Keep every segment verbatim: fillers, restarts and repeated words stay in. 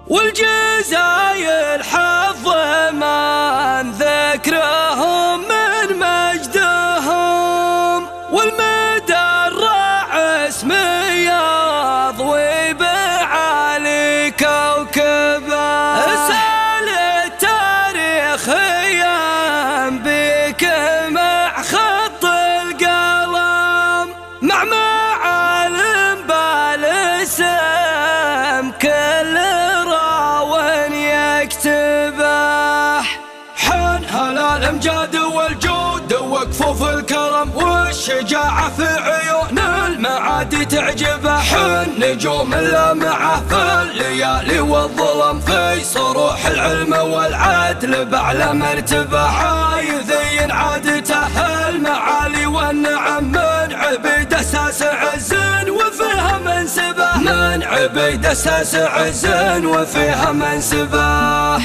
والجزايل حظ من ذكرهم من مجدهم، والمدرع اسمي يضوي بعالي كوكبه. اسأل التاريخ ينبيك مع خط القلم، مع معالم بالاسم كل راون يكتبه. حن هلا الامجاد والجود وكفوف الكرم، والشجاعة في عيون المعادي تعجبه. حن نجوم اللامعة في الليالي والظلم، في صروح العلم والعدل بأعلى مرتبة. عايذين عادته المعالي والنعم، من عبيد اساس عز وفيها منسبه. من عبيد اساس عز وفيها منسبه.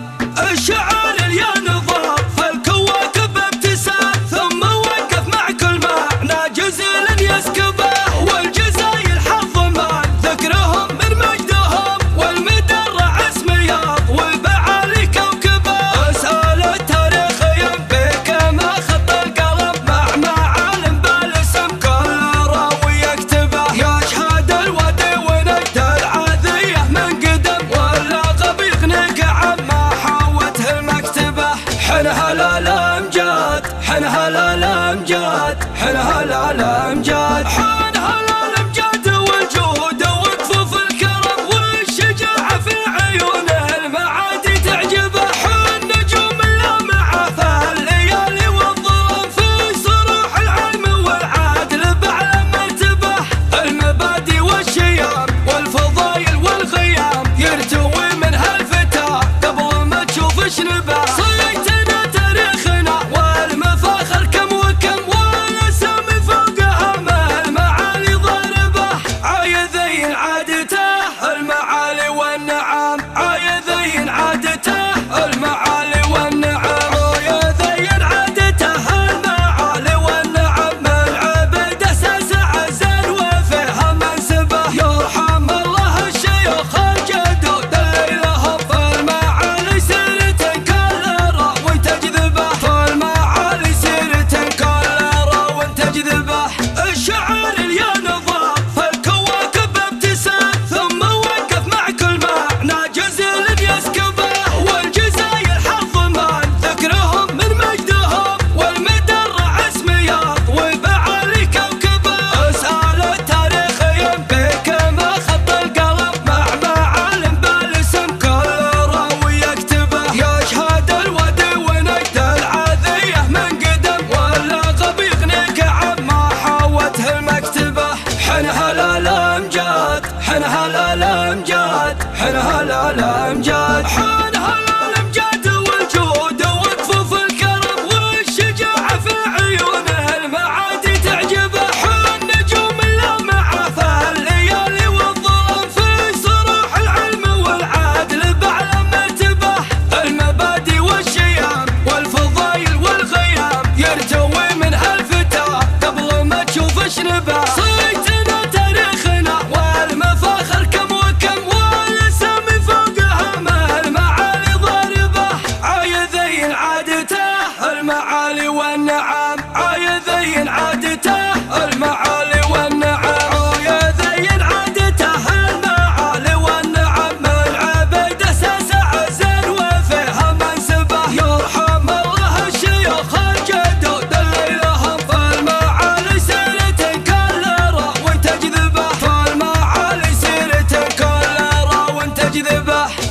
الشعر اللي نظام فالكواكب ابتسام، ثم وقف مع كل معنى جزيل يسكبه. والجزايل حظ من ذكرهم من مجدهم، والمدرع اسم يضوي بعالي كوكبه. اسأل التاريخ ينبيك ما خط القلم، مع معالم بالاسم كل راوي يكتبه. يشهد الودي ونجد العاذية من قدم، واللقب يغنيك عما حوته المكتبة. حن هلا الامجاد حن هلا الامجاد حن هلا الامجاد حن هلا الامجاد والجود وكفوف الكرم، والشجاعة في عيون المعادي تعجبه. حن نجوم اللامعة في الليالي والظلم، في صروح العلم والعدل بأعلى مرتبة. المبادئ والشيام والفضايل والخيام، يرتوي منها الفتى قبل ما تشوف شنبه. صيتنا تاريخنا والمفاخر كم وكم، والاسامي فوقها ما المعالي ضاربه. عايذين عادته المعالي والنعم، عايذين عادته المعالي والنعم، عايذين عادته المعالي والنعم. من عبيد اساس عزل وفيها منسبه. يرحم الله الشيوخ الجدود اللي لهم في المعالي سيرة كلرة وتجذبه. في المعالي سيرة كلرة وتجذبه. الشعر اللي نظام فالكواكب ابتسام، ثم وقف مع كل معنى جزيل يسكبه. والجزايل حظ من ذكرهم من مجدهم، والمدرع اسم يضوي بعالي كوكبه. اسأل التاريخ ينبيك ما خط القلم، مع معالم بالاسم كل راوي يكتبه. يشهد الودي ونجد العاذية من قدم، واللقب يغنيك عما حوته المكتبة. حن هلا الامجاد حن هلا الامجاد حن هلا الامجاد حن هلا الامجاد والجود وكفوف الكرم، والشجاعة في عيون المعادي تعجبه. حن نجوم اللامعة في الليالي والظلم، في صروح العلم والعدل بأعلى مرتبة. المبادئ والشيام والفضايل والخيام، يرتوي منها الفتى قبل ما تشوف شنبه. صيتنا تاريخنا والمفاخر كم وكم، والاسامي فوقها ما المعالي ضاربه. عايذين عادته المعالي والنعم، عايذين عادته المعالي والنعم، عايذين عادته المعالي والنعم. من عبيد اساس عزل وفيها منسبه. يرحم الله الشيوخ الجدود اللي لهم في المعالي سيرة كلرة وتجذبه. في المعالي سيرة كلرة وتجذبه.